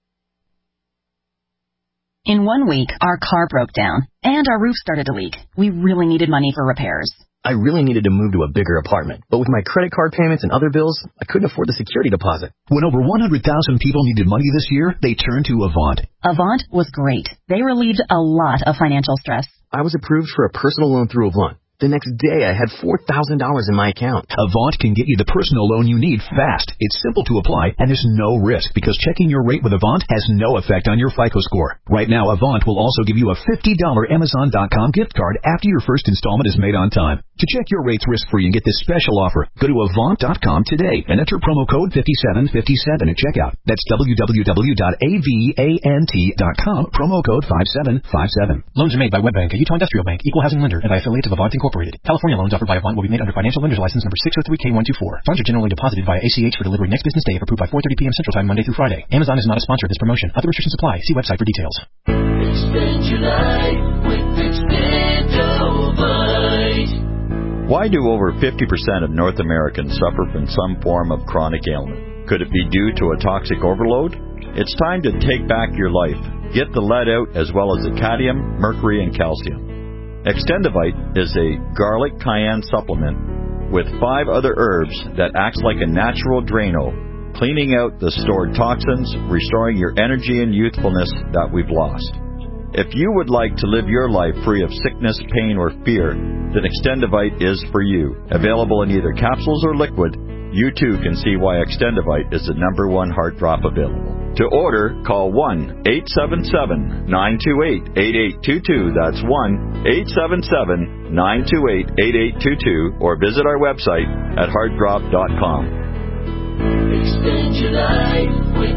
In one week, our car broke down, and our roof started to leak. We really needed money for repairs. I really needed to move to a bigger apartment, but with my credit card payments and other bills, I couldn't afford the security deposit. When over one hundred thousand people needed money this year, they turned to Avant. Avant was great. They relieved a lot of financial stress. I was approved for a personal loan through Avant. The next day, I had four thousand dollars in my account. Avant can get you the personal loan you need fast. It's simple to apply, and there's no risk because checking your rate with Avant has no effect on your FICO score. Right now, Avant will also give you a fifty dollars Amazon dot com gift card after your first installment is made on time. To check your rates risk-free and get this special offer, go to Avant dot com today and enter promo code fifty-seven fifty-seven at checkout. That's w w w dot avant dot com, promo code five seven five seven. Loans are made by WebBank, a Utah Industrial Bank, equal housing lender, and by affiliates of Avant Incorporated. California loans offered by Avant will be made under financial lender's license number six oh three K one two four. Funds are generally deposited via A C H for delivery next business day if approved by four thirty p.m. Central Time, Monday through Friday. Amazon is not a sponsor of this promotion. Other restrictions apply. See website for details. Extend your life with Extendovite. Why do over fifty percent of North Americans suffer from some form of chronic ailment? Could it be due to a toxic overload? It's time to take back your life. Get the lead out as well as the cadmium, mercury, and calcium. Extendovite is a garlic cayenne supplement with five other herbs that acts like a natural Drano, cleaning out the stored toxins, restoring your energy and youthfulness that we've lost. If you would like to live your life free of sickness, pain, or fear, then Extendovite is for you. Available in either capsules or liquid, you too can see why Extendovite is the number one heart drop available. To order, call one eight seven seven, nine two eight, eight eight two two. That's one eight seven seven, nine two eight, eight eight two two, or visit our website at heart drop dot com. Extend your life with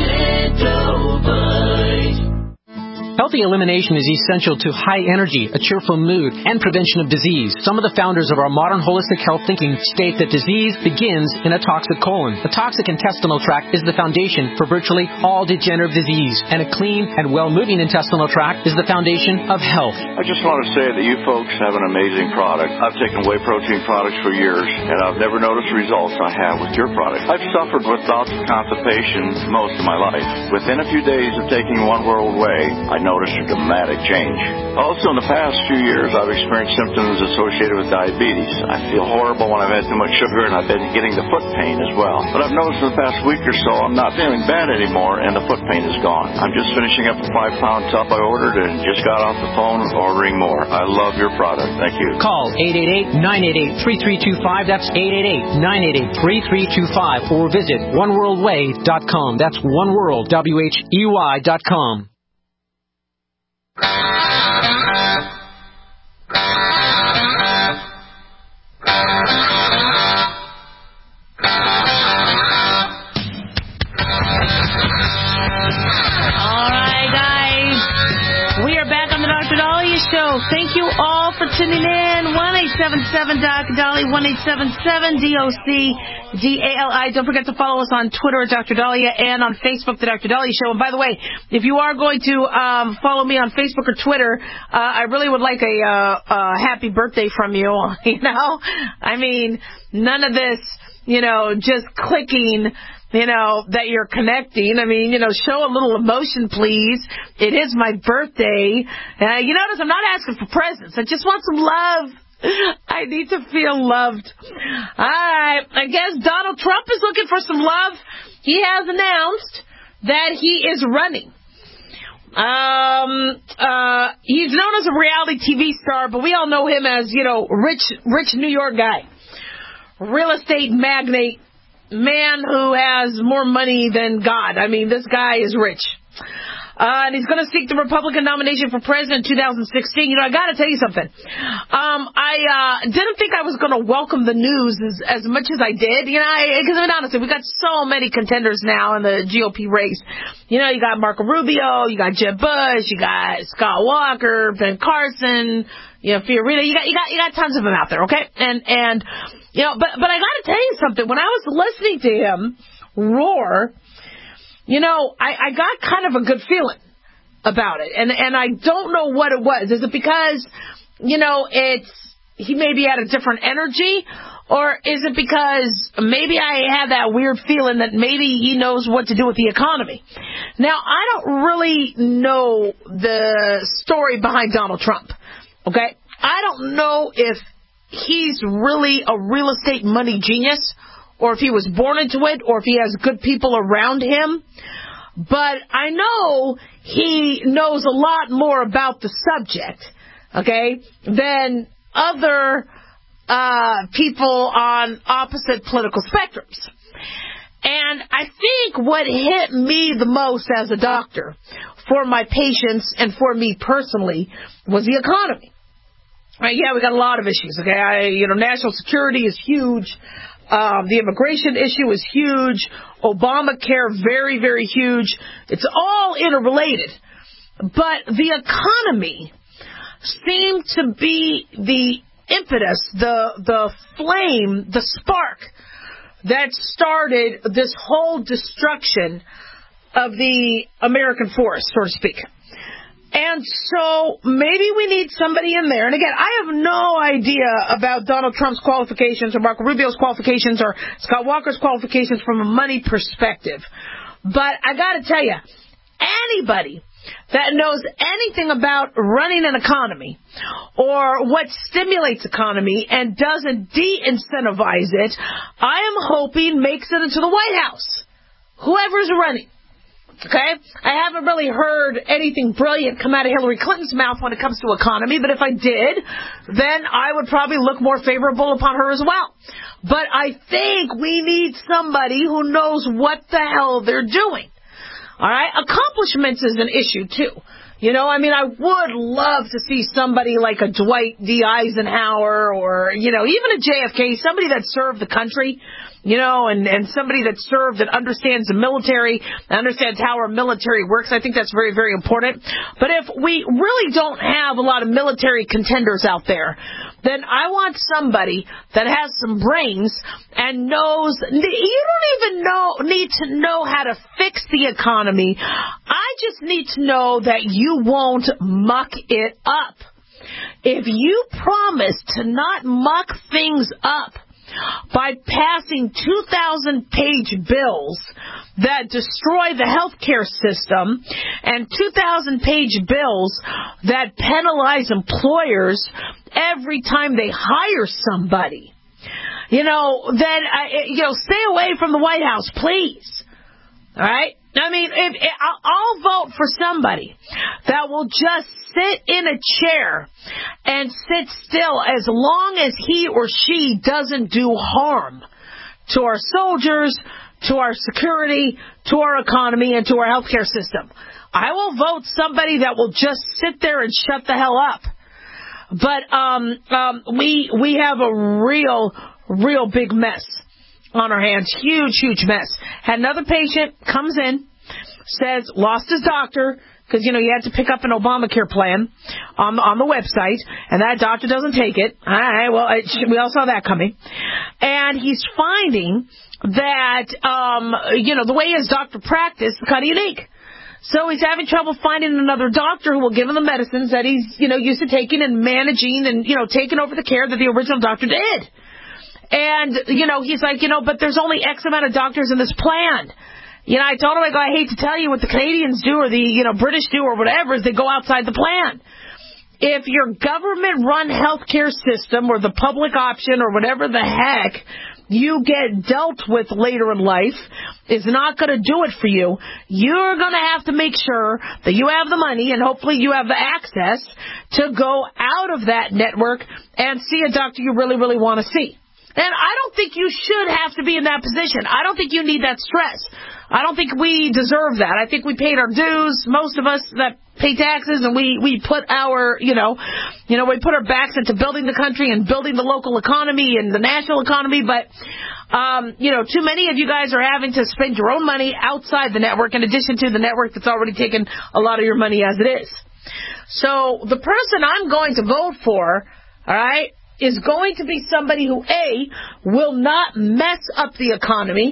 Extendovite. Healthy elimination is essential to high energy, a cheerful mood, and prevention of disease. Some of the founders of our modern holistic health thinking state that disease begins in a toxic colon. The toxic intestinal tract is the foundation for virtually all degenerative disease, and a clean and well-moving intestinal tract is the foundation of health. I just want to say that you folks have an amazing product. I've taken whey protein products for years, and I've never noticed the results I have with your product. I've suffered with bouts of constipation most of my life. Within a few days of taking One World Whey, I noticed a dramatic change. Also, in the past few years, I've experienced symptoms associated with diabetes. I feel horrible when I've had too much sugar, and I've been getting the foot pain as well. But I've noticed in the past week or so, I'm not feeling bad anymore, and the foot pain is gone. I'm just finishing up a five-pound tub I ordered and just got off the phone ordering more. I love your product. Thank you. Call eight eight eight, nine eight eight, three three two five. That's eight eight eight, nine eight eight, three three two five. Or visit one world way dot com. That's oneworld, W H E Y dot com. Thank you all all for tuning in. one eight seven seven Doc Dolly, one eight seven seven D O C D A L I. Don't forget to follow us on Twitter at Doctor Dahlia and on Facebook, The Doctor Dahlia Show. And by the way, if you are going to um, follow me on Facebook or Twitter, uh, I really would like a, uh, a happy birthday from you. You know? I mean, none of this, you know, just clicking, you know, that you're connecting. I mean, you know, show a little emotion, please. It is my birthday. Uh, you notice I'm not asking for presents. I just want some love. I need to feel loved. All right. I guess Donald Trump is looking for some love. He has announced that he is running. Um, uh, he's known as a reality T V star, but we all know him as, you know, rich, rich New York guy. Real estate magnate. Man who has more money than God. I mean, this guy is rich. Uh, and he's going to seek the Republican nomination for president in two thousand sixteen. You know, I got to tell you something. Um, I uh, didn't think I was going to welcome the news as, as much as I did. You know, because I mean, honestly, we got so many contenders now in the G O P race. You know, you got Marco Rubio, you got Jeb Bush, you got Scott Walker, Ben Carson, you know, Fiorina. You got, you got, you got tons of them out there. Okay, and and you know, but but I got to tell you something. When I was listening to him roar, you know, I, I got kind of a good feeling about it. And and I don't know what it was. Is it because, you know, it's he maybe had a different energy? Or is it because maybe I had that weird feeling that maybe he knows what to do with the economy? Now, I don't really know the story behind Donald Trump. Okay? I don't know if he's really a real estate money genius, or if he was born into it, or if he has good people around him. But I know he knows a lot more about the subject, okay, than other uh, people on opposite political spectrums. And I think what hit me the most as a doctor for my patients and for me personally was the economy. Right? Yeah, we got a lot of issues, okay? I, you know, national security is huge. Um, the immigration issue is huge. Obamacare, very, very huge. It's all interrelated. But the economy seemed to be the impetus, the the flame, the spark that started this whole destruction of the American forest, so to speak. And so maybe we need somebody in there. And again, I have no idea about Donald Trump's qualifications or Marco Rubio's qualifications or Scott Walker's qualifications from a money perspective. But I got to tell you, anybody that knows anything about running an economy or what stimulates economy and doesn't de-incentivize it, I am hoping makes it into the White House. Whoever's running. Okay? I haven't really heard anything brilliant come out of Hillary Clinton's mouth when it comes to economy, but if I did, then I would probably look more favorable upon her as well. But I think we need somebody who knows what the hell they're doing. All right? Accomplishments is an issue, too. You know, I mean, I would love to see somebody like a Dwight D. Eisenhower or, you know, even a J F K, somebody that served the country, you know, and, and somebody that served that understands the military, understands how our military works. I think that's very, very important. But if we really don't have a lot of military contenders out there, then I want somebody that has some brains and knows. You don't even know need to know how to fix the economy. I just need to know that you won't muck it up. If you promise to not muck things up by passing two thousand page bills that destroy the healthcare system and two thousand page bills that penalize employers every time they hire somebody, you know, then, uh, you know, stay away from the White House, please. All right? I mean, if, if, I'll vote for somebody that will just sit in a chair and sit still as long as he or she doesn't do harm to our soldiers, to our security, to our economy, and to our healthcare system. I will vote somebody that will just sit there and shut the hell up. But um, um, we we have a real, real big mess on our hands. Huge, huge mess. Had another patient comes in, says, lost his doctor, because, you know, you had to pick up an Obamacare plan on the, on the website, and that doctor doesn't take it. All right, well, it, we all saw that coming. And he's finding that, um, you know, the way his doctor practiced is kind of unique. So he's having trouble finding another doctor who will give him the medicines that he's, you know, used to taking and managing and, you know, taking over the care that the original doctor did. And, you know, he's like, you know, but there's only X amount of doctors in this plan. You know, I told him, I go, I hate to tell you what the Canadians do or the, you know, British do or whatever is they go outside the plan. If your government-run healthcare system or the public option or whatever the heck you get dealt with later in life is not going to do it for you, you're going to have to make sure that you have the money and hopefully you have the access to go out of that network and see a doctor you really, really want to see. And I don't think you should have to be in that position. I don't think you need that stress. I don't think we deserve that. I think we paid our dues, most of us that pay taxes, and we, we put our, you know, you know, we put our backs into building the country and building the local economy and the national economy. But, um, you know, too many of you guys are having to spend your own money outside the network in addition to the network that's already taken a lot of your money as it is. So the person I'm going to vote for, all right, is going to be somebody who, A, will not mess up the economy,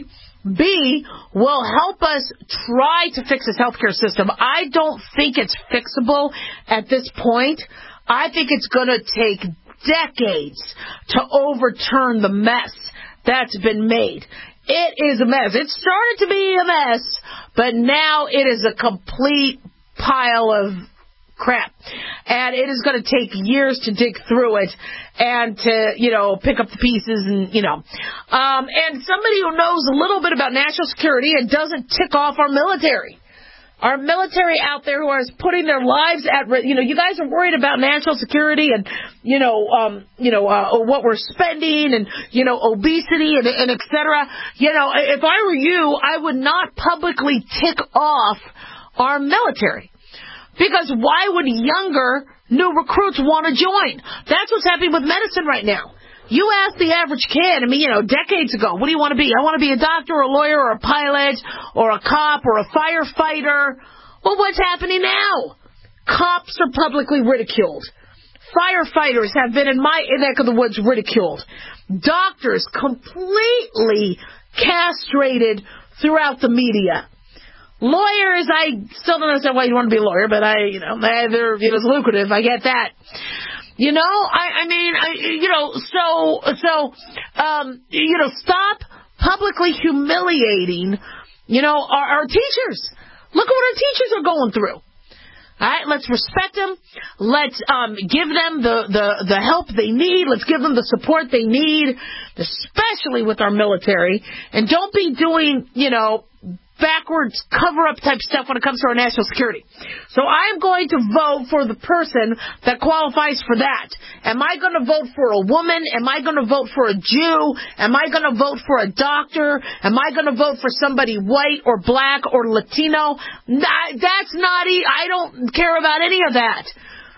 B, will help us try to fix this healthcare system. I don't think it's fixable at this point. I think it's going to take decades to overturn the mess that's been made. It is a mess. It started to be a mess, but now it is a complete pile of crap. And it is going to take years to dig through it and to, you know, pick up the pieces and, you know. Um, and somebody who knows a little bit about national security and doesn't tick off our military. Our military out there who are putting their lives at risk. You know, you guys are worried about national security and, you know, um, you know, uh, what we're spending and, you know, obesity and, and et cetera. You know, if I were you, I would not publicly tick off our military. Because why would younger, new recruits want to join? That's what's happening with medicine right now. You ask the average kid, I mean, you know, decades ago, what do you want to be? I want to be a doctor or a lawyer or a pilot or a cop or a firefighter. Well, what's happening now? Cops are publicly ridiculed. Firefighters have been in my neck of the woods ridiculed. Doctors completely castrated throughout the media. Lawyers, I still don't understand why you want to be a lawyer, but I, you know, they're, you know, it's lucrative. I get that. You know, I, I mean, I, you know, so, so, um, you know, stop publicly humiliating, you know, our, our teachers. Look at what our teachers are going through. All right, let's respect them. Let's um, give them the, the, the help they need. Let's give them the support they need, especially with our military. And don't be doing, you know, backwards cover-up type stuff when it comes to our national security. So I am going to vote for the person that qualifies for that. Am I going to vote for a woman? Am I going to vote for a Jew? Am I going to vote for a doctor? Am I going to vote for somebody white or black or Latino? That's not, e- I don't care about any of that.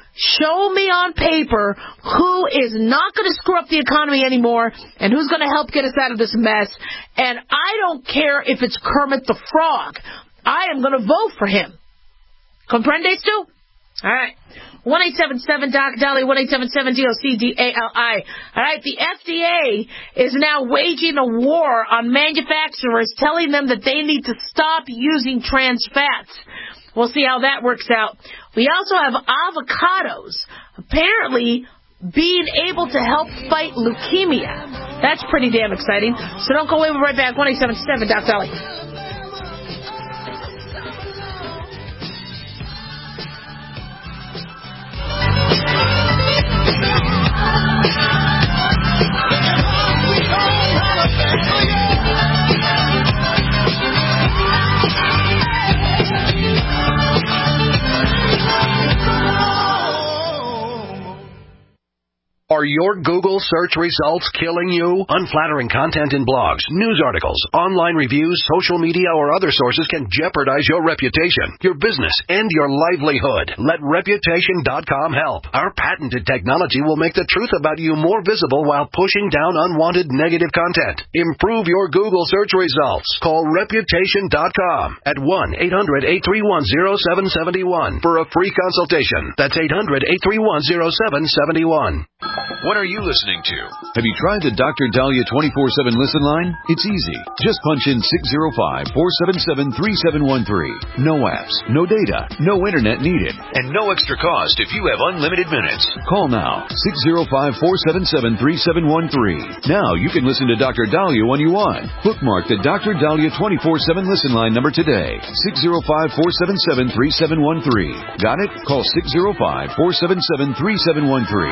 Show me on paper who is not going to screw up the economy anymore and who's going to help get us out of this mess. And I don't care if it's Kermit the Frog. I am going to vote for him. Comprendes tú? All right. one eight seven seven D O C D A L I, one eight seven seven D O C D A L I. All right. The F D A is now waging a war on manufacturers, telling them that they need to stop using trans fats. We'll see how that works out. We also have avocados apparently being able to help fight leukemia. That's pretty damn exciting. So don't go away. We'll be right back. one eight seven seven D O C D A L I. Are your Google search results killing you? Unflattering content in blogs, news articles, online reviews, social media, or other sources can jeopardize your reputation, your business, and your livelihood. Let Reputation dot com help. Our patented technology will make the truth about you more visible while pushing down unwanted negative content. Improve your Google search results. Call Reputation dot com at one eight hundred eight three one zero seven seven one for a free consultation. That's eight hundred eight three one zero seven seven one. What are you listening to? Have you tried the Doctor Dahlia twenty-four seven listen line? It's easy. Just punch in six zero five, four seven seven, three seven one three. No apps, no data, no internet needed, and no extra cost if you have unlimited minutes. Call now, six zero five, four seven seven, three seven one three. Now you can listen to Doctor Dahlia when you want. Bookmark the Doctor Dahlia twenty-four seven listen line number today, six zero five, four seven seven, three seven one three. Got it? Call six zero five, four seven seven, three seven one three.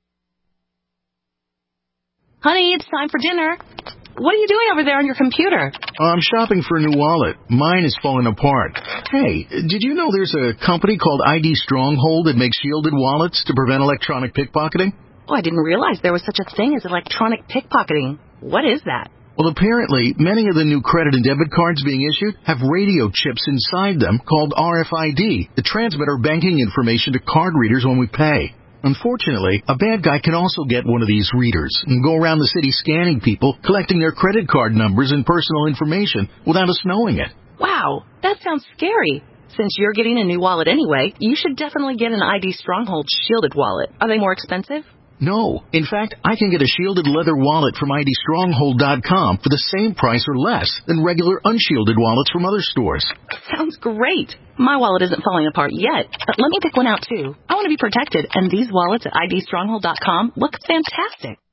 Honey, it's time for dinner. What are you doing over there on your computer? Oh, I'm shopping for a new wallet. Mine is falling apart. Hey, did you know there's a company called I D Stronghold that makes shielded wallets to prevent electronic pickpocketing? Oh, I didn't realize there was such a thing as electronic pickpocketing. What is that? Well, apparently, many of the new credit and debit cards being issued have radio chips inside them called R F I D that transmit our banking information to card readers when we pay. Unfortunately, a bad guy can also get one of these readers and go around the city scanning people, collecting their credit card numbers and personal information without us knowing it. Wow, that sounds scary. Since you're getting a new wallet anyway, you should definitely get an I D Stronghold shielded wallet. Are they more expensive? No. In fact, I can get a shielded leather wallet from I D Stronghold dot com for the same price or less than regular unshielded wallets from other stores. Sounds great. My wallet isn't falling apart yet, but let me pick one out too. I want to be protected, and these wallets at I D Stronghold dot com look fantastic.